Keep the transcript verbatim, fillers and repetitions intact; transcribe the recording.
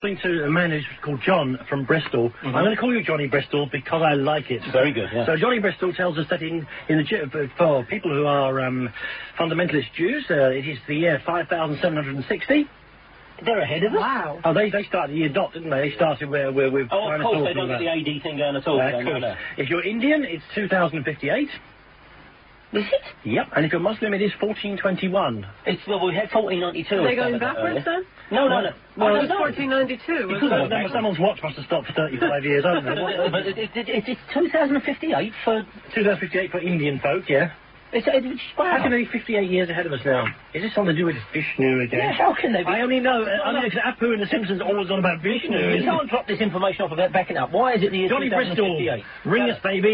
to a man who's called John from Bristol. Mm-hmm. I'm going to call you Johnny Bristol because I like it. Very good, yeah. So Johnny Bristol tells us that in, in the for people who are um, fundamentalist Jews, uh, it is the year five thousand seven hundred sixty. They're ahead of us. Wow. Oh, they, they started the year dot, didn't they? They started where we're with Oh, of course, they don't get that. the A D thing going at all. Uh, Don't course. know. If you're Indian, it's two thousand fifty-eight. Is it? Yep, and if you're Muslim, it is fourteen twenty-one. It's, well, we had fourteen ninety-two. Are they going backwards then? No, no, no. Well, it's fourteen ninety-two. Because uh, no, someone's watch must have stopped for thirty-five years, hasn't it? But it, it, it, it's two thousand fifty-eight for... two thousand fifty-eight for Indian folk, yeah. It's, it's, How can they be fifty-eight years ahead of us now? Is this something to do with Vishnu again? Yeah, how can they be? I only know, uh, I know, because Apu and the Simpsons are always on about Vishnu. You can't drop this information off without backing up. Why is it the year Johnny two thousand fifty-eight? Bristol, ring us, baby.